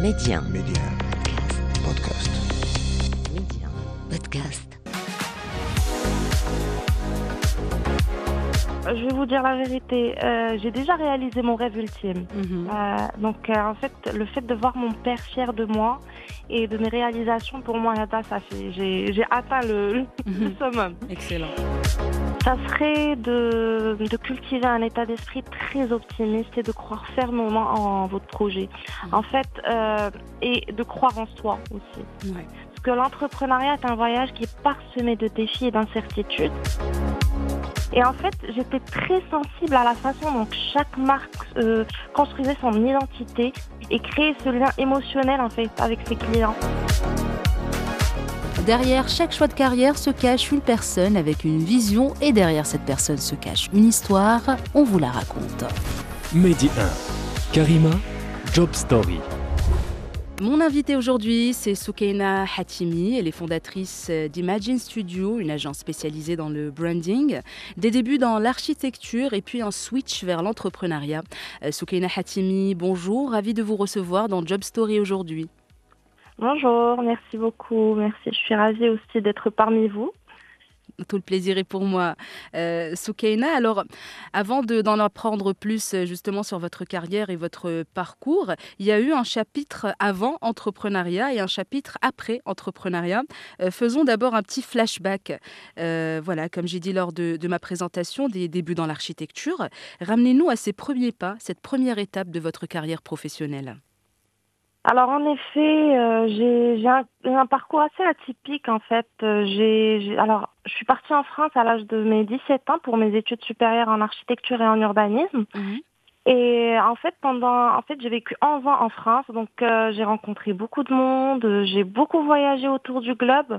Média. Média. Podcast. Média. Podcast. Je vais vous dire la vérité, j'ai déjà réalisé mon rêve ultime. En fait, le fait de voir mon père fier de moi et de mes réalisations, pour moi, là, ça fait, j'ai atteint le summum. Excellent. Ça serait de cultiver un état d'esprit très optimiste et de croire fermement en votre projet. En fait, et de croire en soi aussi. Ouais. Parce que l'entrepreneuriat est un voyage qui est parsemé de défis et d'incertitudes. Et en fait, j'étais très sensible à la façon dont chaque marque construisait son identité et créait ce lien émotionnel en fait avec ses clients. Derrière chaque choix de carrière se cache une personne avec une vision et derrière cette personne se cache une histoire. On vous la raconte. Medi 1, Karima, Job Story. Mon invitée aujourd'hui, c'est Soukaina Hatimi. Elle est fondatrice d'Imagine Studio, une agence spécialisée dans le branding. Des débuts dans l'architecture et puis un switch vers l'entrepreneuriat. Soukaina Hatimi, bonjour. Ravie de vous recevoir dans Job Story aujourd'hui. Bonjour, merci beaucoup. Merci, je suis ravie aussi d'être parmi vous. Tout le plaisir est pour moi. Soukaina, alors, avant d'en apprendre plus justement sur votre carrière et votre parcours, il y a eu un chapitre avant entrepreneuriat et un chapitre après entrepreneuriat. Faisons d'abord un petit flashback. Voilà, comme j'ai dit lors de ma présentation, des débuts dans l'architecture. Ramenez-nous à ces premiers pas, cette première étape de votre carrière professionnelle. Alors en effet, j'ai un parcours assez atypique en fait. Alors, je suis partie en France à l'âge de mes 17 ans pour mes études supérieures en architecture et en urbanisme. Et en fait, j'ai vécu 11 ans en France, donc j'ai rencontré beaucoup de monde, j'ai beaucoup voyagé autour du globe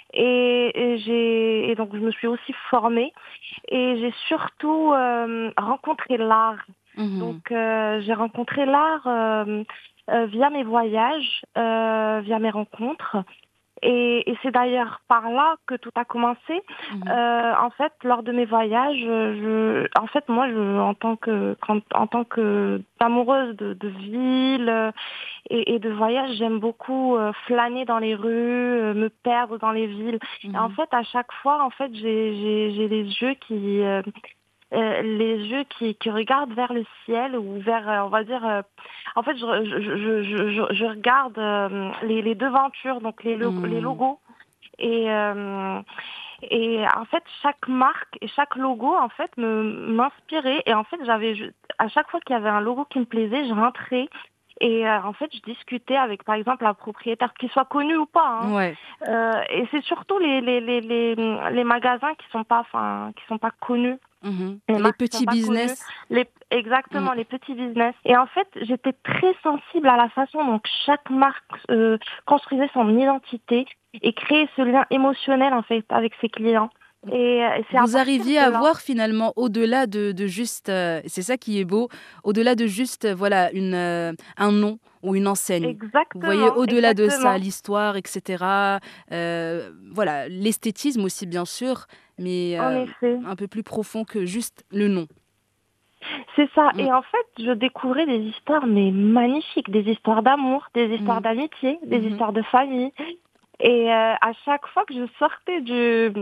et donc je me suis aussi formée et j'ai surtout rencontré l'art. Donc j'ai rencontré l'art via mes voyages, via mes rencontres. Et c'est d'ailleurs par là que tout a commencé. En fait, lors de mes voyages, en tant que amoureuse de ville et de voyage, j'aime beaucoup flâner dans les rues, me perdre dans les villes. Et en fait, à chaque fois, en fait, j'ai les yeux qui regardent vers le ciel ou vers, on va dire, en fait, je regarde les devantures, donc les logos. Et en fait, chaque marque et chaque logo, en fait, m'inspirait. Et en fait, à chaque fois qu'il y avait un logo qui me plaisait, je rentrais. Et en fait, je discutais avec, par exemple, la propriétaire, qu'il soit connu ou pas. Ouais. Et c'est surtout les magasins qui sont pas connus. Les petits business. Exactement, les petits business. Et en fait, j'étais très sensible à la façon dont chaque marque construisait son identité et créait ce lien émotionnel en fait avec ses clients. Et vous arriviez à voir finalement au-delà de juste, c'est ça qui est beau, au-delà de juste voilà un nom ou une enseigne. Exactement. Vous voyez au-delà de ça, l'histoire, etc. Voilà, l'esthétisme aussi bien sûr, mais un peu plus profond que juste le nom. C'est ça. Et en fait, je découvrais des histoires mais magnifiques, des histoires d'amour, des histoires d'amitié, des histoires de famille. Et à chaque fois que je sortais de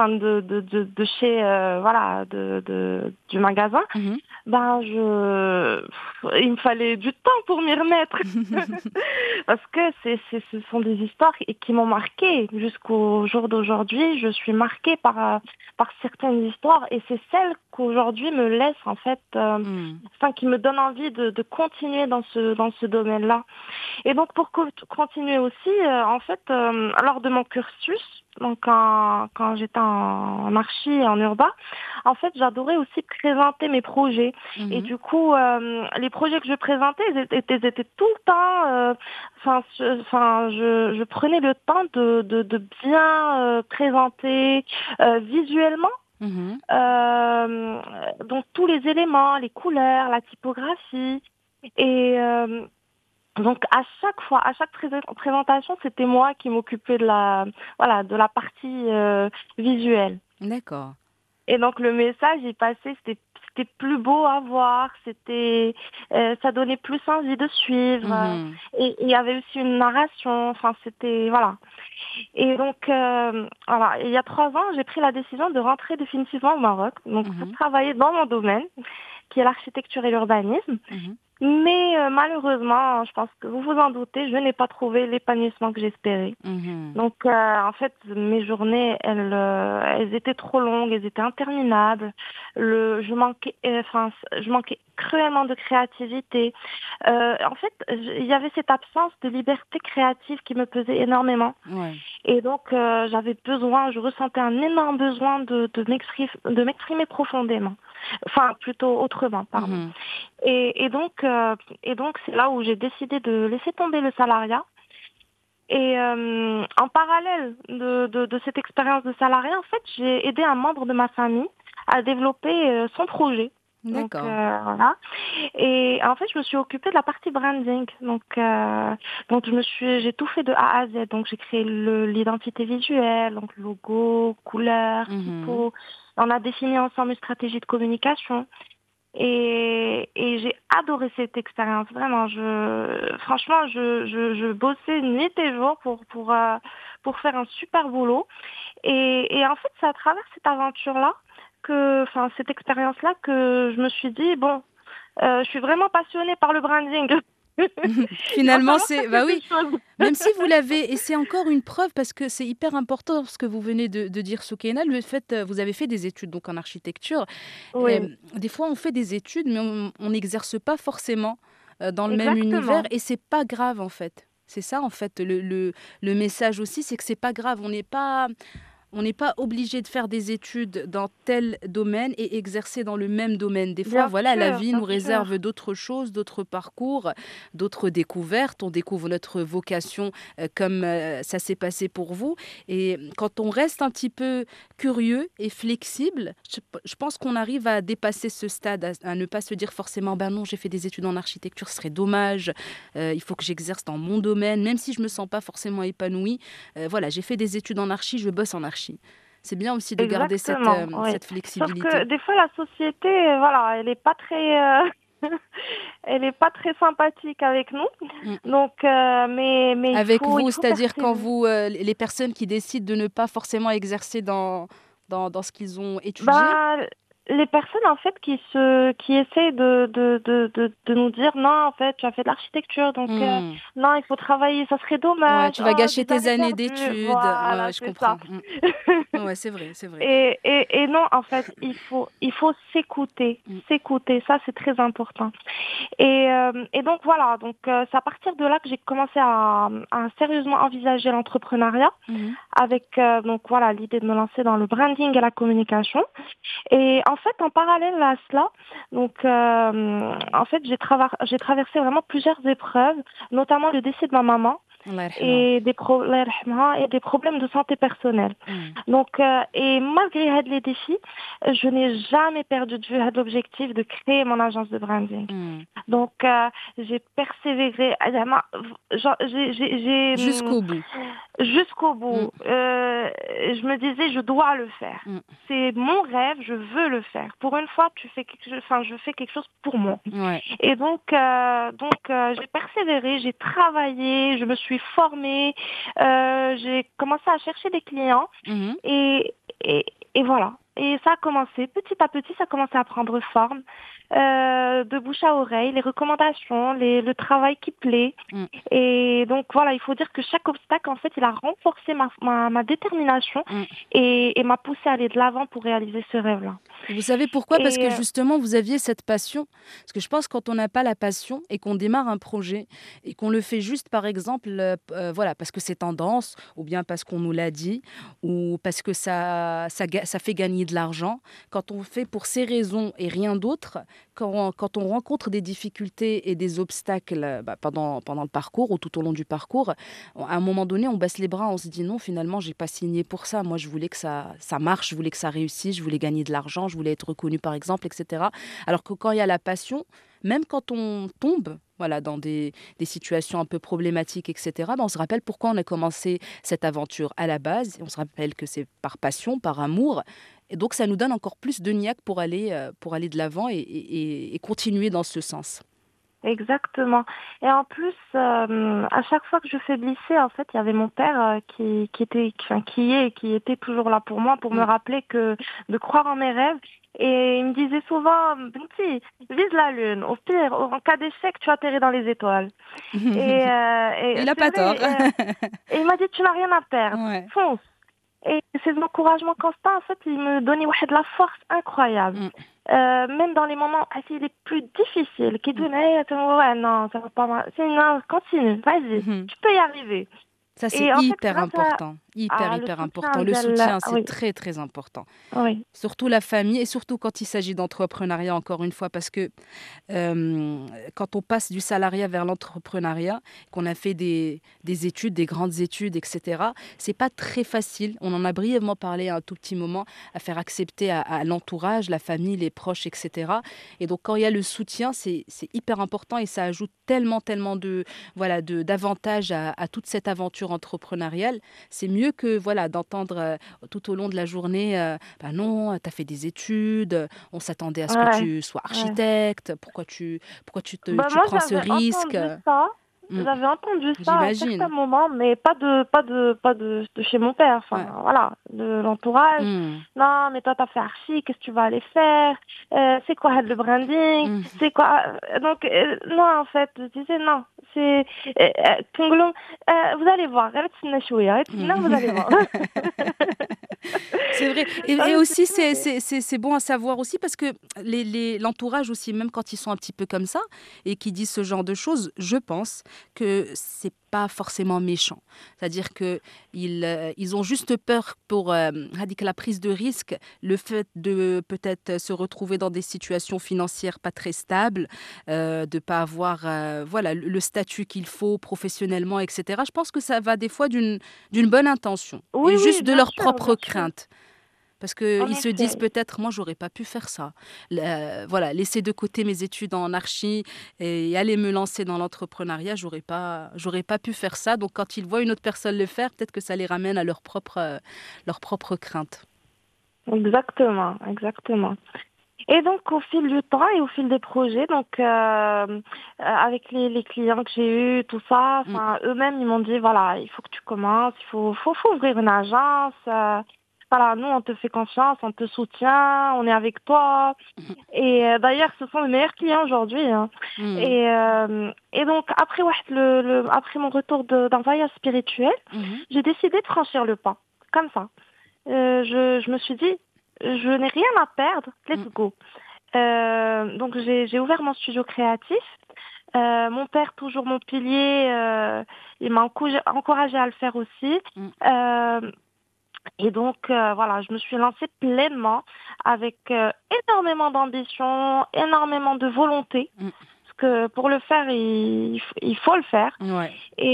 chez du magasin, il me fallait du temps pour m'y remettre parce que ce sont des histoires qui m'ont marquée jusqu'au jour d'aujourd'hui. Je suis marquée par certaines histoires et c'est celles qu'aujourd'hui me laissent en fait, qui me donnent envie de continuer dans ce domaine-là. Et donc pour continuer aussi, en fait, lors de mon cursus, donc quand j'étais en archi et en urbain, en fait, j'adorais aussi présenter mes projets. Et du coup, les projets que je présentais, ils étaient tout le temps. Je prenais le temps de bien présenter visuellement. Donc tous les éléments, les couleurs, la typographie et donc à chaque présentation, c'était moi qui m'occupais de la partie visuelle. D'accord. Et donc le message, il passait, c'était c'était plus beau à voir, ça donnait plus envie de suivre. Et il y avait aussi une narration. Enfin, c'était voilà. Et donc, voilà, il y a 3 ans, j'ai pris la décision de rentrer définitivement au Maroc, donc pour travailler dans mon domaine, qui est l'architecture et l'urbanisme. Mais malheureusement, je pense que vous vous en doutez, je n'ai pas trouvé l'épanouissement que j'espérais. Donc, en fait, mes journées, elles étaient trop longues, elles étaient interminables. Je manquais cruellement de créativité. En fait, il y avait cette absence de liberté créative qui me pesait énormément. Ouais. Et donc, je ressentais un énorme besoin de m'exprimer profondément. Enfin, plutôt autrement, pardon. Et donc, c'est là où j'ai décidé de laisser tomber le salariat. Et en parallèle de cette expérience de salariat, en fait, j'ai aidé un membre de ma famille à développer son projet. D'accord. Donc, voilà. Et en fait, je me suis occupée de la partie branding. Donc j'ai tout fait de A à Z. Donc, j'ai créé l'identité visuelle, donc logo, couleurs, typo. On a défini ensemble une stratégie de communication. Et j'ai adoré cette expérience. Vraiment, franchement, je bossais nuit et jour pour faire un super boulot. Et en fait, c'est à travers cette aventure-là, cette expérience-là, que je me suis dit, bon, je suis vraiment passionnée par le branding. Finalement, bah oui, même si vous l'avez, et c'est encore une preuve, parce que c'est hyper important ce que vous venez de dire, Soukaina, le fait, vous avez fait des études donc en architecture. Oui. Des fois, on fait des études, mais on n'exerce pas forcément dans le même Exactement. univers, et c'est pas grave en fait. C'est ça en fait, le message aussi, c'est que c'est pas grave, on n'est pas obligé de faire des études dans tel domaine et exercer dans le même domaine. Des fois, Bien voilà, la sûr, vie bien nous sûr. réserve d'autres choses, d'autres parcours, d'autres découvertes. On découvre notre vocation comme ça s'est passé pour vous. Et quand on reste un petit peu curieux et flexible, je pense qu'on arrive à dépasser ce stade, à ne pas se dire forcément, ben non, j'ai fait des études en architecture, ce serait dommage, il faut que j'exerce dans mon domaine, même si je me sens pas forcément épanouie. Voilà, j'ai fait des études en archi, je bosse en archi. C'est bien aussi de garder Exactement, oui. cette flexibilité. Sauf que des fois, la société, voilà, elle n'est pas très, elle est pas très sympathique avec nous. Donc, mais avec il vous, faut c'est-à-dire quand persévérer. les personnes qui décident de ne pas forcément exercer dans ce qu'ils ont étudié. Bah, les personnes en fait qui essayent de nous dire non, en fait tu as fait de l'architecture, donc non, il faut travailler, ça serait Ouais, dommage, tu vas gâcher des tes années années perdues, d'études. voilà, Ouais, je c'est comprends. ça. Ouais, c'est vrai, c'est vrai. Et non, en fait, il faut s'écouter, ça c'est très important. Et donc voilà, donc c'est à partir de là que j'ai commencé à sérieusement envisager l'entrepreneuriat, avec donc voilà l'idée de me lancer dans le branding et la communication. Et en fait, en parallèle à cela, donc en fait j'ai traversé vraiment plusieurs épreuves, notamment le décès de ma maman. Et des problèmes de santé personnelle. Donc, et malgré les défis, je n'ai jamais perdu de vue l'objectif de créer mon agence de branding. Donc, j'ai persévéré. Jusqu'au bout. Jusqu'au bout. Je me disais, je dois le faire. C'est mon rêve, je veux le faire. Pour une fois, je fais quelque chose pour moi. Ouais. Et donc, j'ai persévéré, j'ai travaillé, je me suis formée, j'ai commencé à chercher des clients et voilà. Et ça a commencé, petit à petit, ça a commencé à prendre forme, de bouche à oreille, les recommandations, le travail qui plaît. Et donc voilà, il faut dire que chaque obstacle, en fait, il a renforcé ma détermination et m'a poussé à aller de l'avant pour réaliser ce rêve-là. Vous savez pourquoi ? Parce que justement, vous aviez cette passion. Parce que je pense que quand on n'a pas la passion et qu'on démarre un projet et qu'on le fait juste, par exemple, voilà, parce que c'est tendance, ou bien parce qu'on nous l'a dit, ou parce que ça fait gagner de l'argent, quand on fait pour ces raisons et rien d'autre, quand on rencontre des difficultés et des obstacles pendant le parcours ou tout au long du parcours, à un moment donné, on baisse les bras, on se dit non, finalement, j'ai pas signé pour ça. Moi, je voulais que ça marche, je voulais que ça réussisse, je voulais gagner de l'argent, je voulais être reconnue, par exemple, etc. Alors que quand il y a la passion, même quand on tombe voilà, dans des situations un peu problématiques, etc., on se rappelle pourquoi on a commencé cette aventure à la base. Et on se rappelle que c'est par passion, par amour. Et donc, ça nous donne encore plus de niaque pour aller de l'avant et continuer dans ce sens. Exactement. Et en plus, à chaque fois que je faiblissais, en fait, il y avait mon père qui était toujours là pour moi, pour me rappeler de croire en mes rêves. Et il me disait souvent, Binti, vise la lune. Au pire, en cas d'échec, tu atterris dans les étoiles. Et Il n'a c'est pas vrai, tort. et il m'a dit, tu n'as rien à perdre. Ouais. Fonce. Et ces encouragements constants, en fait, ils me donnaient de la force incroyable. Même dans les moments les plus difficiles, qui donnaient, ouais, non, ça va pas mal. Non, continue, vas-y, tu peux y arriver. Ça, c'est Et en fait, hyper grâce important. le Hyper soutien important. Le d'Allah, soutien, c'est oui, très, très important. oui, Surtout la famille et surtout quand il s'agit d'entrepreneuriat, encore une fois, parce que quand on passe du salariat vers l'entrepreneuriat, qu'on a fait des études, des grandes études, etc., c'est pas très facile. On en a brièvement parlé un tout petit moment, à faire accepter à l'entourage, la famille, les proches, etc. Et donc, quand il y a le soutien, c'est hyper important et ça ajoute tellement, tellement d'avantages à toute cette aventure entrepreneuriale. C'est mieux que d'entendre tout au long de la journée, bah non, tu as fait des études, on s'attendait à ce que ouais, tu sois ouais. architecte, Bah, tu moi, prends ce risque. Mm, j'avais entendu ça à un certain j'imagine. moment, mais pas de chez mon père, Ouais. enfin, voilà, de l'entourage. Mm, Non, mais toi, t'as fait archi, qu'est-ce que tu vas aller faire? C'est quoi le branding? mm. C'est quoi? Donc, non, en fait, je disais non. C'est, Kunglum, vous allez voir, non, vous allez voir. C'est vrai. Ah, Et mais aussi, c'est vrai. c'est bon à savoir aussi parce que l'entourage aussi, même quand ils sont un petit peu comme ça et qui disent ce genre de choses, je pense que c'est pas forcément méchant. C'est-à-dire que ils ont juste peur pour la prise de risque, le fait de peut-être se retrouver dans des situations financières pas très stables, de pas avoir le statut qu'il faut professionnellement, etc. Je pense que ça va des fois d'une bonne intention Oui, et oui, juste de bien leur sûr, propre bien sûr. crainte. Parce En qu'ils se disent effet. peut-être, moi, j'aurais pas pu faire ça. Laisser de côté mes études en archi et aller me lancer dans l'entrepreneuriat, j'aurais pas pu faire ça. Donc, quand ils voient une autre personne le faire, peut-être que ça les ramène à leur propre crainte. Exactement, exactement. Et donc, au fil du temps et au fil des projets, donc avec les clients que j'ai eus, tout ça, Mm, enfin, eux-mêmes, ils m'ont dit, voilà, il faut que tu commences, faut ouvrir une agence. Voilà, nous, on te fait confiance, on te soutient, on est avec toi. Et d'ailleurs, ce sont les meilleurs clients aujourd'hui. Hein. mm, Et donc, après mon retour d'un voyage spirituel, mhm, j'ai décidé de franchir le pas, comme ça. Je me suis dit, je n'ai rien à perdre, let's mm, go. Donc j'ai ouvert mon studio créatif. Mon père, toujours mon pilier, il m'a encouragé à le faire aussi. mm, Euh, et donc voilà, je me suis lancée pleinement avec énormément d'ambition, énormément de volonté. mm. Parce que pour le faire, il faut le faire. Ouais.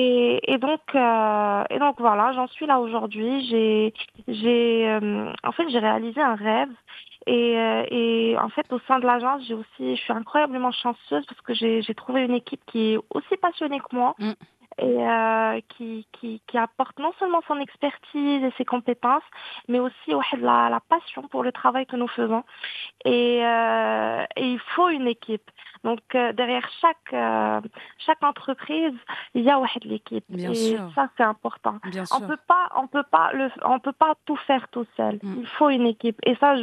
Et donc voilà, j'en suis là aujourd'hui. En fait, j'ai réalisé un rêve. Et en fait, au sein de l'agence, je suis incroyablement chanceuse parce que j'ai trouvé une équipe qui est aussi passionnée que moi Mm. et qui apporte non seulement son expertise et ses compétences, mais aussi ouais, la passion pour le travail que nous faisons. Et il faut une équipe. Donc derrière chaque entreprise, il y a ouais, de l'équipe. Bien Et sûr, ça, c'est important. bien On sûr. on peut pas tout faire tout seul. Mm. Il faut une équipe. Et ça,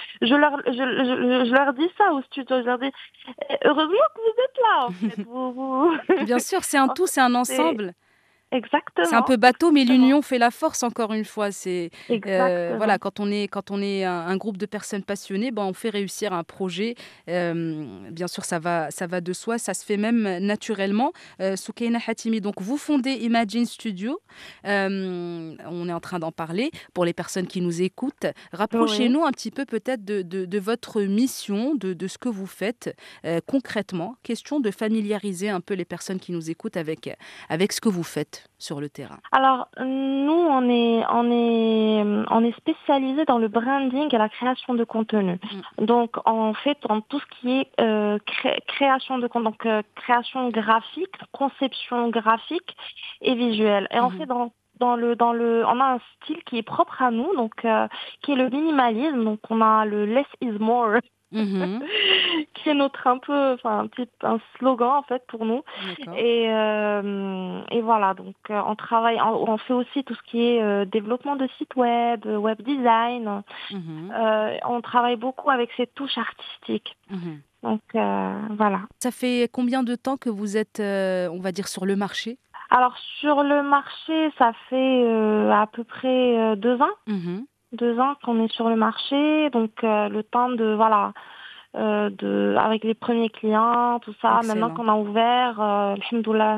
je leur dis ça au studio. Je leur dis, heureusement que vous êtes là, en fait. Bien sûr, c'est un En tout, fait, c'est un c'est ensemble. C'est un exactement, peu bateau, mais exactement, l'union fait la force, encore une fois. exactement. Quand on est un groupe de personnes passionnées, ben, on fait réussir un projet. Bien sûr, ça va de soi, ça se fait même naturellement. Soukaina Hatimi, donc vous fondez Imagine Studio. On est en train d'en parler. Pour les personnes qui nous écoutent, Oui. rapprochez-nous un petit peu peut-être de votre mission, de ce que vous faites concrètement. Question de familiariser un peu les personnes qui nous écoutent avec ce que vous faites sur le terrain. Alors, nous, on est spécialisé dans le branding et la création de contenu. Mm. Donc, en fait, dans tout ce qui est création de contenu, donc création graphique, conception graphique et visuelle. Et on fait Mhm. dans on a un style qui est propre à nous, donc qui est le minimalisme. Donc on a le less is more, Mhm. qui est notre un slogan en fait pour nous. D'accord. Et voilà, donc on fait aussi tout ce qui est développement de sites web, web design. Mhm. On travaille beaucoup avec ces touches artistiques. Mhm. Donc voilà. Ça fait combien de temps que vous êtes, on va dire, sur le marché? Alors sur le marché, ça fait à peu près 2 ans. Mhm. 2 ans qu'on est sur le marché, donc le temps de avec les premiers clients, tout ça. Maintenant Excellent. qu'on a ouvert, alhamdoulilah,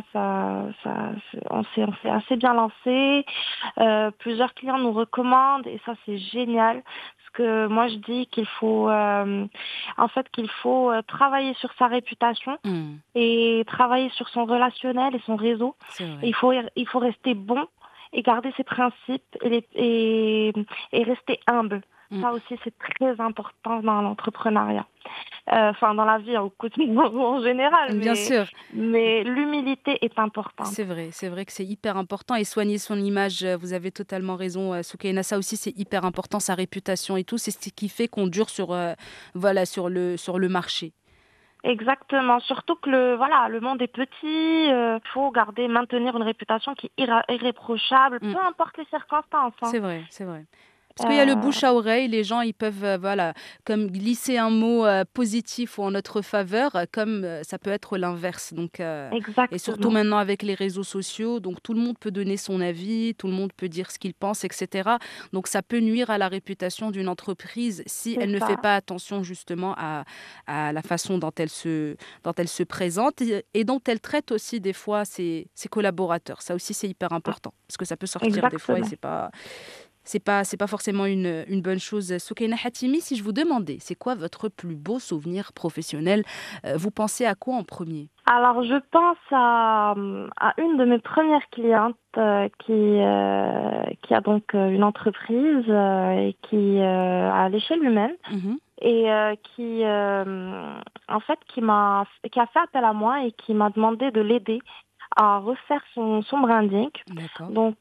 on s'est assez bien lancé. Plusieurs clients nous recommandent et ça c'est génial. Parce que moi je dis qu'il faut travailler sur sa réputation Mm. et travailler sur son relationnel et son réseau. C'est Et vrai. il faut rester bon et garder ses principes et rester humble. Mm. Ça aussi, c'est très important dans l'entrepreneuriat. Dans la vie au quotidien en général, Bien sûr. mais l'humilité est importante. C'est vrai que c'est hyper important et soigner son image, vous avez totalement raison, Soukaina, ça aussi c'est hyper important, sa réputation et tout, c'est ce qui fait qu'on dure voilà, sur le marché. Exactement. Surtout que le monde est petit. Faut maintenir une réputation qui est irréprochable, Mm. peu importe les circonstances. Hein. C'est vrai, c'est vrai. Parce qu'il y a le Euh, bouche à oreille, les gens ils peuvent voilà, comme glisser un mot positif ou en notre faveur, comme ça peut être l'inverse. Donc, et surtout exactement. maintenant avec les réseaux sociaux, donc tout le monde peut donner son avis, tout le monde peut dire ce qu'il pense, etc. Donc ça peut nuire à la réputation d'une entreprise si C'est elle ne fait ça. pas attention justement à la façon dont elle se présente et dont elle traite aussi des fois ses collaborateurs. Ça aussi c'est hyper important parce que ça peut sortir des fois et Exactement. c'est pas forcément une bonne chose. Soukaina Hatimi, si je vous demandais, c'est quoi votre plus beau souvenir professionnel, vous pensez à quoi en premier? Alors, je pense à une de mes premières clientes qui a donc une entreprise et qui à l'échelle humaine Mhm. et qui a fait appel à moi et qui m'a demandé de l'aider à refaire son branding. D'accord. Donc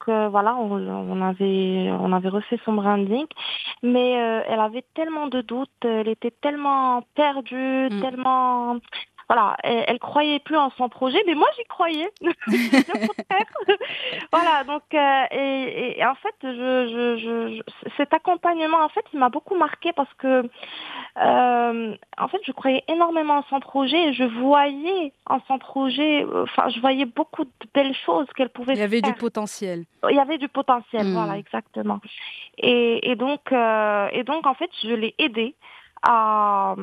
on avait refait son branding, mais elle avait tellement de doutes, elle était tellement perdue, Mm. tellement voilà, elle croyait plus en son projet, mais moi j'y croyais. Bien contraire. Voilà, donc et en fait cet accompagnement en fait il m'a beaucoup marqué parce que en fait, je croyais énormément en son projet et je voyais en son projet, je voyais beaucoup de belles choses qu'elle pouvait Il y avait du faire. potentiel. Il y avait du potentiel, voilà, Mm. exactement. Et donc, en fait, je l'ai aidée à,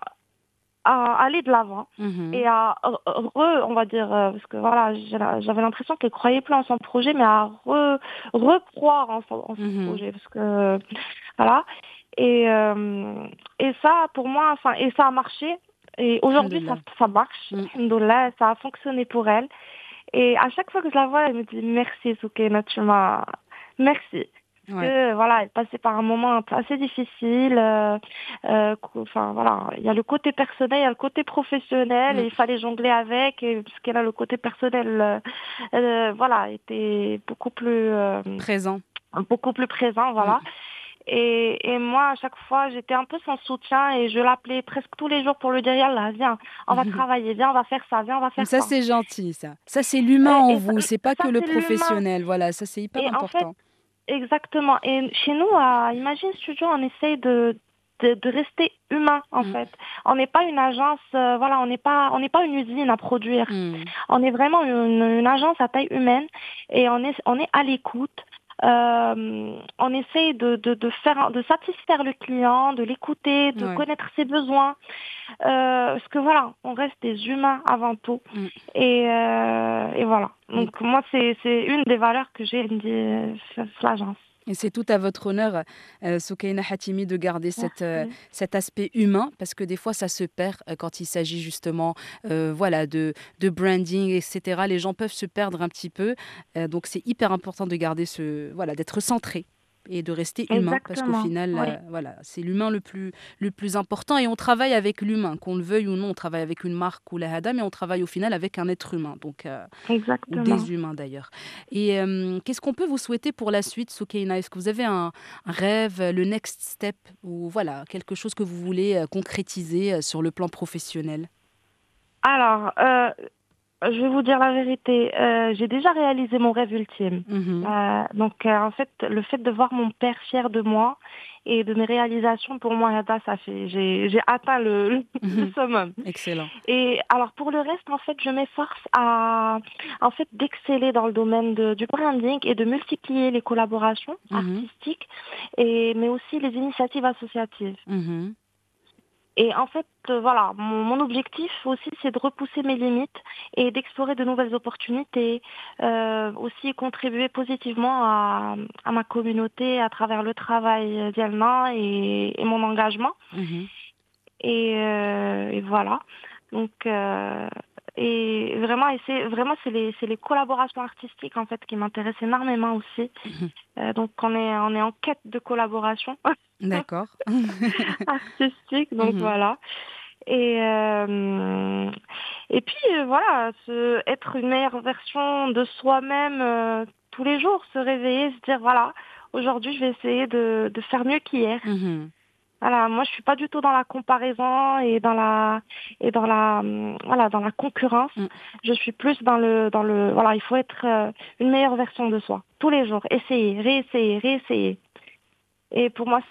à aller de l'avant Mhm. et on va dire, parce que voilà, j'avais l'impression qu'elle croyait plus en son projet, mais à recroire en son Mhm. projet, parce que voilà. Et, euh, et ça, pour moi, et ça a marché. Et aujourd'hui, Alhamdulillah. ça marche. Mm. Alhamdoulilah, ça a fonctionné pour elle. Et à chaque fois que je la vois, elle me dit merci, Soukaina, merci. Parce Ouais. que voilà, elle passait par un moment assez difficile. Voilà, il y a le côté personnel, il y a le côté professionnel, et Mm. il fallait jongler avec. Et parce qu'elle a le côté personnel, voilà, était Présent. beaucoup plus présent, Mm. voilà. Et moi, à chaque fois, j'étais un peu sans soutien et je l'appelais presque tous les jours pour lui dire, Yallah, viens, on va travailler, viens, on va faire ça, viens, on va faire Ça, ça. c'est gentil, ça. Ça, c'est l'humain en Et vous, c'est pas que ça, le c'est l'humain. professionnel. Voilà, ça, c'est hyper Et en fait, important. exactement. Et chez nous, à Imagine Studio, on essaye de rester humain, en Mm. fait. On n'est pas une agence, voilà, on n'est pas une usine à produire. Mm. On est vraiment une agence à taille humaine et on est à l'écoute. On essaye de satisfaire le client, de l'écouter, de Ouais. connaître ses besoins. Parce que voilà, on reste des humains avant tout. Mm. Et voilà. Mm. Donc moi, c'est une des valeurs que j'ai sur l'agence. Et c'est tout à votre honneur, Soukaina Hatimi, de garder Merci. cet aspect humain, parce que des fois, ça se perd quand il s'agit justement voilà, de branding, etc. Les gens peuvent se perdre un petit peu. Donc, c'est hyper important de garder voilà, d'être centré. et de rester humain, parce qu'au Exactement. final, Oui, voilà, c'est l'humain le plus important et on travaille avec l'humain, qu'on le veuille ou non, on travaille avec une marque ou la hada, mais on travaille au final avec un être humain, donc, ou exactement. des humains d'ailleurs. Et qu'est-ce qu'on peut vous souhaiter pour la suite, Soukaina? Est-ce que vous avez un rêve, le next step, ou voilà, quelque chose que vous voulez concrétiser sur le plan professionnel? Alors, je vais vous dire la vérité. J'ai déjà réalisé mon rêve ultime. Mhm. En fait, le fait de voir mon père fier de moi et de mes réalisations, pour moi, là, ça fait, j'ai atteint le Mhm. summum. Excellent. Et alors, pour le reste, en fait, je m'efforce en fait, d'exceller dans le domaine du branding et de multiplier les collaborations Mhm. artistiques mais aussi les initiatives associatives. Mhm. Et en fait, voilà, mon objectif aussi, c'est de repousser mes limites et d'explorer de nouvelles opportunités, aussi contribuer positivement à ma communauté à travers le travail d'Yelna et mon engagement. Mhm. Et voilà. Donc, et vraiment, c'est les collaborations artistiques en fait qui m'intéressent énormément aussi. Mhm. Donc, on est en quête de collaboration D'accord. artistique. Donc Mhm. voilà. Et, euh, et puis voilà, être une meilleure version de soi-même tous les jours, se réveiller, se dire voilà, aujourd'hui je vais essayer de faire mieux qu'hier. Mhm. Voilà, moi je suis pas du tout dans la comparaison voilà, dans la concurrence. Mm. Je suis plus dans le voilà, il faut être une meilleure version de soi tous les jours, essayer, réessayer, réessayer. Et pour moi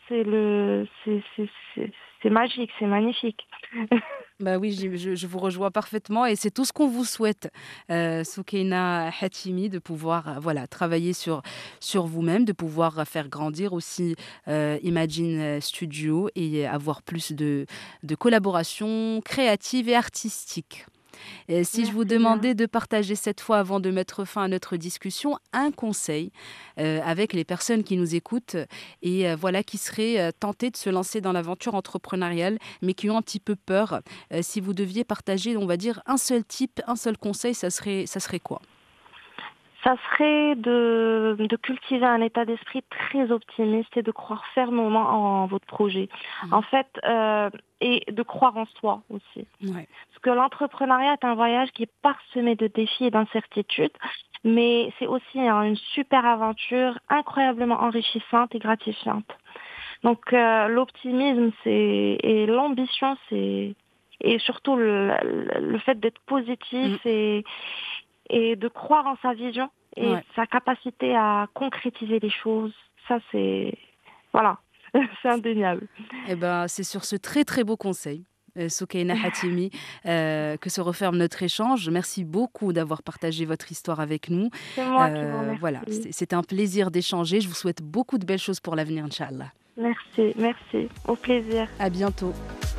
c'est magique, c'est magnifique. Bah oui, je vous rejoins parfaitement et c'est tout ce qu'on vous souhaite, Soukaina Hatimi, de pouvoir voilà, travailler sur vous-même, de pouvoir faire grandir aussi Imagine Studio et avoir plus de collaborations créatives et artistiques. Et si je vous Merci bien. demandais de partager cette fois, avant de mettre fin à notre discussion, un conseil avec les personnes qui nous écoutent et voilà, qui seraient tentées de se lancer dans l'aventure entrepreneuriale, mais qui ont un petit peu peur, si vous deviez partager, on va dire, un seul type, un seul conseil, ça serait quoi? Ça serait de cultiver un état d'esprit très optimiste et de croire fermement en votre projet. En Mhm. fait, et de croire en soi aussi. Ouais. Parce que l'entrepreneuriat est un voyage qui est parsemé de défis et d'incertitudes, mais c'est aussi une super aventure incroyablement enrichissante et gratifiante. Donc l'optimisme et l'ambition, et surtout le fait d'être positif Mm. et de croire en sa vision et Ouais. sa capacité à concrétiser les choses. Ça, voilà, c'est indéniable. Eh ben, c'est sur ce très très beau conseil, Soukaina Hatimi, que se referme notre échange. Merci beaucoup d'avoir partagé votre histoire avec nous. C'est moi qui vous Voilà, remercie. c'était un plaisir d'échanger. Je vous souhaite beaucoup de belles choses pour l'avenir, Inch'Allah. Merci, merci. Au plaisir. À bientôt.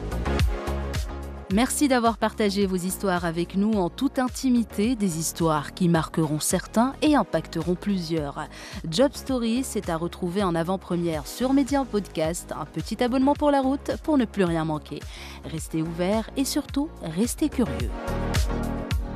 Merci d'avoir partagé vos histoires avec nous en toute intimité, des histoires qui marqueront certains et impacteront plusieurs. Job Story, c'est à retrouver en avant-première sur Média Podcast. Un petit abonnement pour la route pour ne plus rien manquer. Restez ouverts et surtout, restez curieux.